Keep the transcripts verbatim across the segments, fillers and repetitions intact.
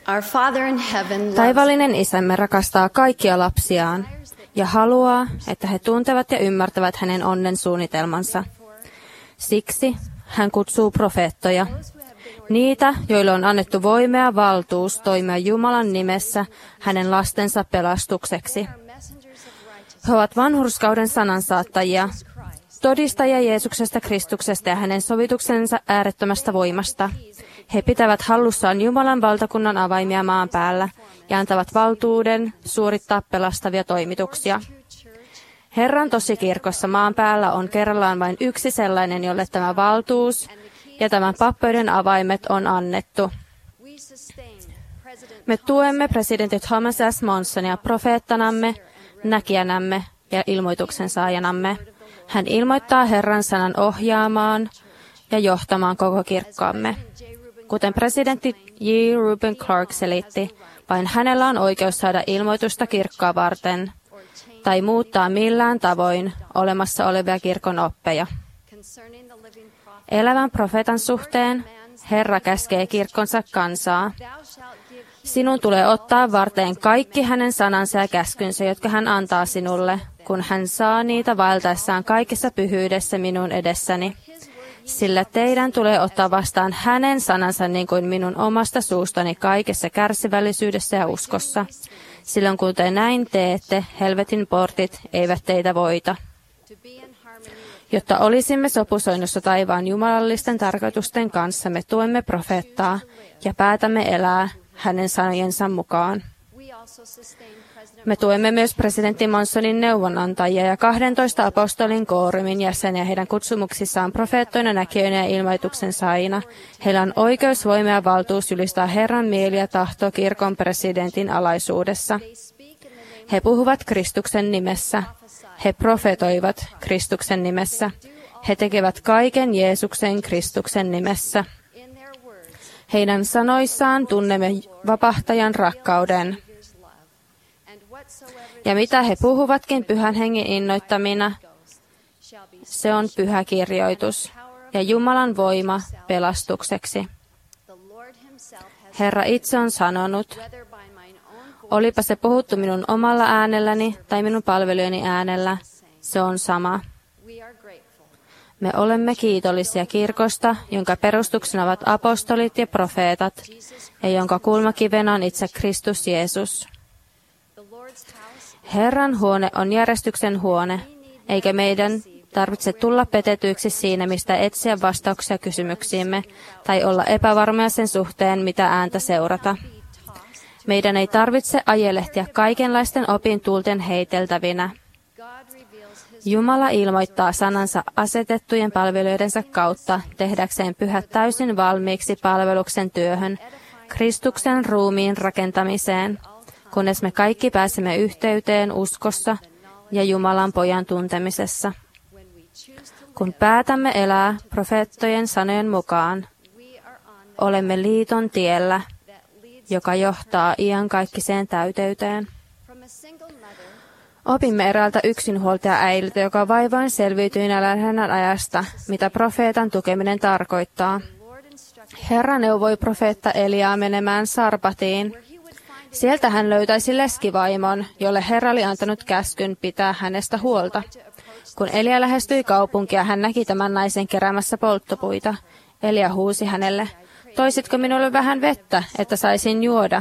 Our Father in heaven loves Taivaallinen Isämme rakastaa kaikkia lapsiaan ja haluaa, että he tuntevat ja ymmärtävät hänen onnen suunnitelmansa. Siksi hän kutsuu profeettoja, niitä, joille on annettu voimea valtuus toimia Jumalan nimessä hänen lastensa pelastukseksi. He ovat vanhurskauden sanansaattajia, todistajia Jeesuksesta Kristuksesta ja hänen sovituksensa äärettömästä voimasta. He pitävät hallussaan Jumalan valtakunnan avaimia maan päällä ja antavat valtuuden suorittaa pelastavia toimituksia. Herran tosikirkossa maan päällä on kerrallaan vain yksi sellainen, jolle tämä valtuus ja tämän pappeuden avaimet on annettu. Me tuemme presidentti Thomas S. Monsonia profeettanamme, näkijänämme ja ilmoituksen saajanamme. Hän ilmoittaa Herran sanan ohjaamaan ja johtamaan koko kirkkaamme. Kuten presidentti J. Reuben Clark selitti, vain hänellä on oikeus saada ilmoitusta kirkkaa varten tai muuttaa millään tavoin olemassa olevia kirkon oppeja. Elävän profeetan suhteen Herra käskee kirkkonsa kansaa. Sinun tulee ottaa varteen kaikki hänen sanansa ja käskynsä, jotka hän antaa sinulle, kun hän saa niitä vaeltaessaan kaikessa pyhyydessä minun edessäni. Sillä teidän tulee ottaa vastaan hänen sanansa niin kuin minun omasta suustani kaikessa kärsivällisyydessä ja uskossa. Silloin kun te näin teette, helvetin portit eivät teitä voita. Jotta olisimme sopusoinnussa taivaan jumalallisten tarkoitusten kanssa, me tuemme profeettaa ja päätämme elää hänen sanojensa mukaan. Me tuemme myös presidentti Monsonin neuvonantajia ja kahdentoista apostolin koorumin jäseniä heidän kutsumuksissaan profeettoina, näkijöinä ja ilmoituksen saajina. Heillä on oikeus, voima ja valtuus julistaa Herran mieli ja tahto kirkon presidentin alaisuudessa. He puhuvat Kristuksen nimessä. He profetoivat Kristuksen nimessä. He tekevät kaiken Jeesuksen Kristuksen nimessä. Heidän sanoissaan tunnemme vapahtajan rakkauden. Ja mitä he puhuvatkin pyhän hengen innoittamina, se on pyhä kirjoitus ja Jumalan voima pelastukseksi. Herra itse on sanonut, olipa se puhuttu minun omalla äänelläni tai minun palvelijani äänellä, se on sama. Me olemme kiitollisia kirkosta, jonka perustuksena ovat apostolit ja profeetat, ja jonka kulmakivenä on itse Kristus Jeesus. Herran huone on järjestyksen huone, eikä meidän tarvitse tulla petetyiksi siinä, mistä etsiä vastauksia kysymyksiimme, tai olla epävarmoja sen suhteen, mitä ääntä seurata. Meidän ei tarvitse ajelehtia kaikenlaisten opin tuulten heiteltävinä. Jumala ilmoittaa sanansa asetettujen palvelijoidensa kautta tehdäkseen pyhät täysin valmiiksi palveluksen työhön, Kristuksen ruumiin rakentamiseen, kunnes me kaikki pääsemme yhteyteen uskossa ja Jumalan pojan tuntemisessa. Kun päätämme elää profeettojen sanojen mukaan, olemme liiton tiellä, joka johtaa iankaikkiseen täyteyteen. Opimme eräältä yksinhuoltaja-äidiltä, joka vaivoin selviytyi nälänhädän ajasta, mitä profeetan tukeminen tarkoittaa. Herra neuvoi profeetta Eliaa menemään Sarpatiin. Sieltä hän löytäisi leskivaimon, jolle Herra oli antanut käskyn pitää hänestä huolta. Kun Elia lähestyi kaupunkia, hän näki tämän naisen keräämässä polttopuita. Elia huusi hänelle, toisitko minulle vähän vettä, että saisin juoda?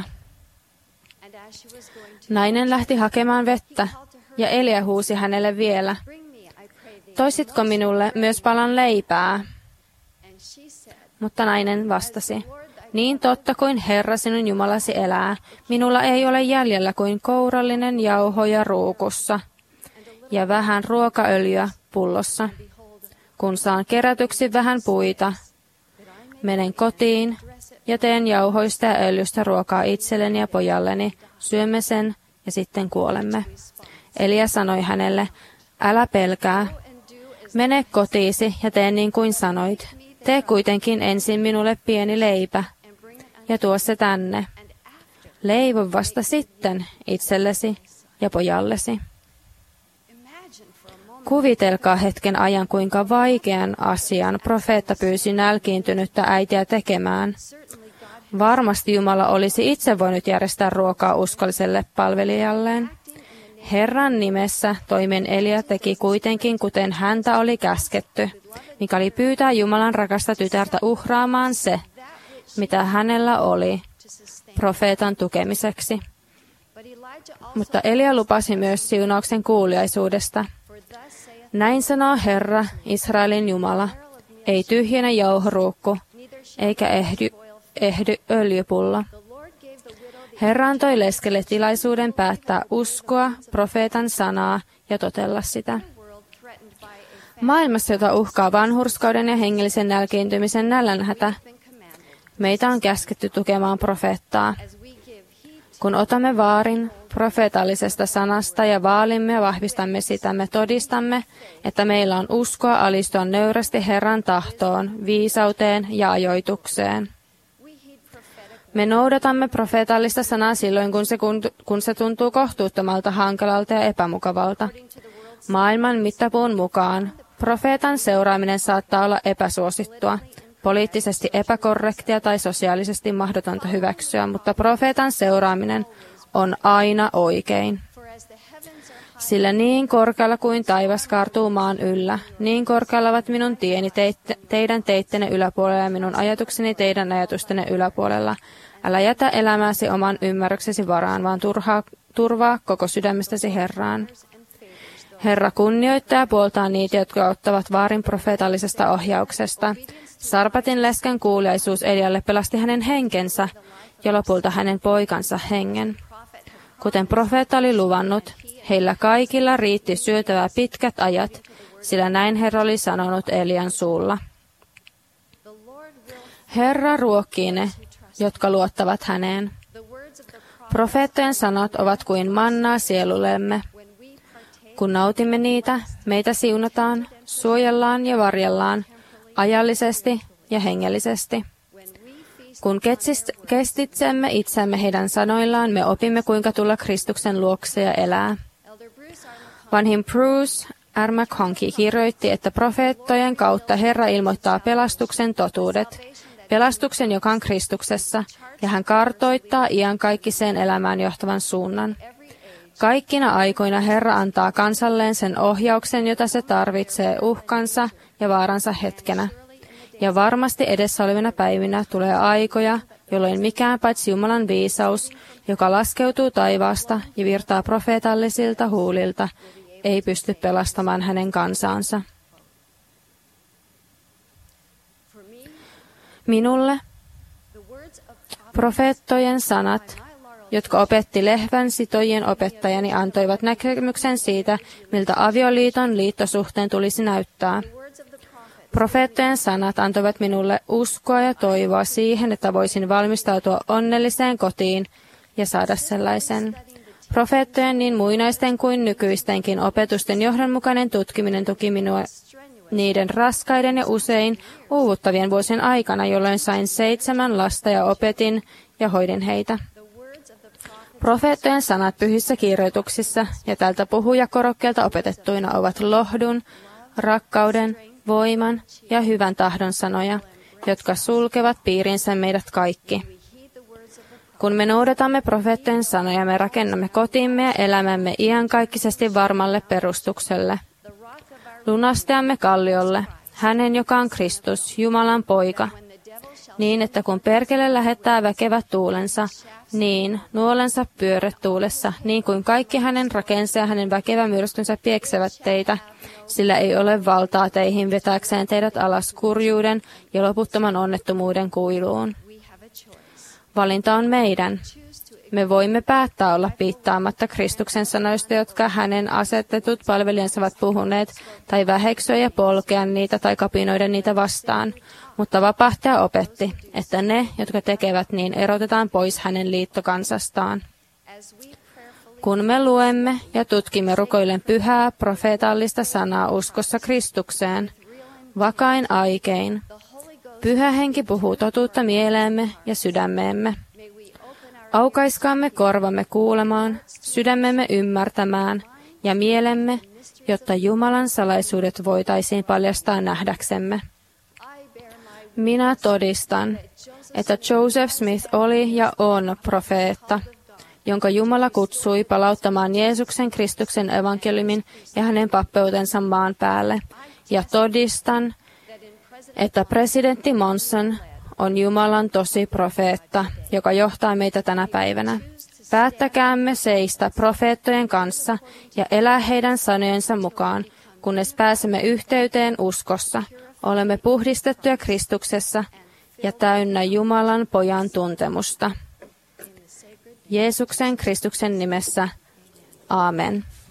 Nainen lähti hakemaan vettä, ja Elia huusi hänelle vielä, toisitko minulle myös palan leipää? Mutta nainen vastasi, niin totta kuin Herra sinun Jumalasi elää, minulla ei ole jäljellä kuin kourallinen jauhoja ruukussa ja vähän ruokaöljyä pullossa. Kun saan kerätyksi vähän puita, menen kotiin ja teen jauhoista ja öljystä ruokaa itselleni ja pojalleni, syömme sen ja sitten kuolemme. Elia sanoi hänelle, älä pelkää, mene kotiisi ja tee niin kuin sanoit. Tee kuitenkin ensin minulle pieni leipä ja tuo se tänne. Leivo vasta sitten itsellesi ja pojallesi. Kuvitelkaa hetken ajan, kuinka vaikean asian profeetta pyysi nälkiintynyttä äitiä tekemään. Varmasti Jumala olisi itse voinut järjestää ruokaa uskolliselle palvelijalleen. Herran nimessä toimen Elia teki kuitenkin, kuten häntä oli käsketty, mikäli pyytää Jumalan rakasta tytärtä uhraamaan se, mitä hänellä oli, profeetan tukemiseksi. Mutta Elia lupasi myös siunauksen kuuliaisuudesta. Näin sanoo Herra, Israelin Jumala, ei tyhjene jauhoruukku, eikä ehdy, ehdy öljypullo. Herra antoi leskelle tilaisuuden päättää uskoa, profeetan sanaa ja totella sitä. Maailmassa, jota uhkaa vanhurskauden ja hengellisen nälkiintymisen nälänhätä, meitä on käsketty tukemaan profeettaa. Kun otamme vaarin profeetallisesta sanasta ja vaalimme ja vahvistamme sitä, me todistamme, että meillä on uskoa alistua nöyrästi Herran tahtoon, viisauteen ja ajoitukseen. Me noudatamme profeetallista sanaa silloin, kun se, kun se tuntuu kohtuuttomalta, hankalalta ja epämukavalta. Maailman mittapuun mukaan profeetan seuraaminen saattaa olla epäsuosittua, poliittisesti epäkorrektia tai sosiaalisesti mahdotonta hyväksyä, mutta profeetan seuraaminen on aina oikein. Sillä niin korkealla kuin taivas kaartuu maan yllä, niin korkealla ovat minun tieni teitte, teidän teittenne yläpuolella ja minun ajatukseni teidän ajatustenne yläpuolella. Älä jätä elämääsi oman ymmärryksesi varaan, vaan turhaa, turvaa koko sydämestäsi Herraan. Herra kunnioittaa ja puoltaa niitä, jotka ottavat vaarin profeetallisesta ohjauksesta. Sarpatin lesken kuuliaisuus Elialle pelasti hänen henkensä ja lopulta hänen poikansa hengen. Kuten profeetta oli luvannut, heillä kaikilla riitti syötävää pitkät ajat, sillä näin Herra oli sanonut Elian suulla. Herra ruokkii ne, jotka luottavat häneen. Profeettojen sanat ovat kuin mannaa sielullemme. Kun nautimme niitä, meitä siunataan, suojellaan ja varjellaan, ajallisesti ja hengellisesti. Kun kestitsemme itsemme heidän sanoillaan, me opimme, kuinka tulla Kristuksen luokse ja elää. Vanhin Bruce R. McConkie kirjoitti, että profeettojen kautta Herra ilmoittaa pelastuksen totuudet, pelastuksen, joka on Kristuksessa, ja hän kartoittaa iankaikkiseen elämään johtavan suunnan. Kaikkina aikoina Herra antaa kansalleen sen ohjauksen, jota se tarvitsee uhkansa ja vaaransa hetkenä. Ja varmasti edessä olevina päivinä tulee aikoja, jolloin mikään paitsi Jumalan viisaus, joka laskeutuu taivaasta ja virtaa profeetallisilta huulilta, ei pysty pelastamaan hänen kansaansa. Minulle profeettojen sanat, jotka opetti lehvän sitojien opettajani, antoivat näkemyksen siitä, miltä avioliiton liittosuhteen tulisi näyttää. Profeettojen sanat antoivat minulle uskoa ja toivoa siihen, että voisin valmistautua onnelliseen kotiin ja saada sellaisen. Profeettojen niin muinaisten kuin nykyistenkin opetusten johdonmukainen tutkiminen tuki minua niiden raskaiden ja usein uuvuttavien vuosien aikana, jolloin sain seitsemän lasta ja opetin ja hoidin heitä. Profeettojen sanat pyhissä kirjoituksissa ja tältä puhujakorokkeelta opetettuina ovat lohdun, rakkauden, voiman ja hyvän tahdon sanoja, jotka sulkevat piirinsä meidät kaikki. Kun me noudatamme profeettojen sanoja, me rakennamme kotimme ja elämämme iankaikkisesti varmalle perustukselle. Lunastajamme kalliolle, hänen joka on Kristus, Jumalan poika, niin että kun perkele lähettää väkevät tuulensa, niin nuolensa pyörät tuulessa, niin kuin kaikki hänen rakensa ja hänen väkevä myrskynsä pieksevät teitä, sillä ei ole valtaa teihin vetääkseen teidät alas kurjuuden ja loputtoman onnettomuuden kuiluun. Valinta on meidän. Me voimme päättää olla piittaamatta Kristuksen sanoista, jotka hänen asetetut palvelijansa ovat puhuneet, tai väheksyä ja polkea niitä tai kapinoida niitä vastaan. Mutta vapahtaja opetti, että ne, jotka tekevät niin, erotetaan pois hänen liittokansastaan. Kun me luemme ja tutkimme rukoillen pyhää profeetallista sanaa uskossa Kristukseen, vakain aikein, Pyhä Henki puhuu totuutta mieleemme ja sydämeemme. Aukaiskaamme korvamme kuulemaan, sydämemme ymmärtämään ja mielemme, jotta Jumalan salaisuudet voitaisiin paljastaa nähdäksemme. Minä todistan, että Joseph Smith oli ja on profeetta, jonka Jumala kutsui palauttamaan Jeesuksen Kristuksen evankeliumin ja hänen pappeutensa maan päälle. Ja todistan, että presidentti Monson on Jumalan tosi profeetta, joka johtaa meitä tänä päivänä. Päättäkäämme seistä profeettojen kanssa ja elää heidän sanojensa mukaan, kunnes pääsemme yhteyteen uskossa. Olemme puhdistettuja Kristuksessa ja täynnä Jumalan pojan tuntemusta. Jeesuksen Kristuksen nimessä. Aamen.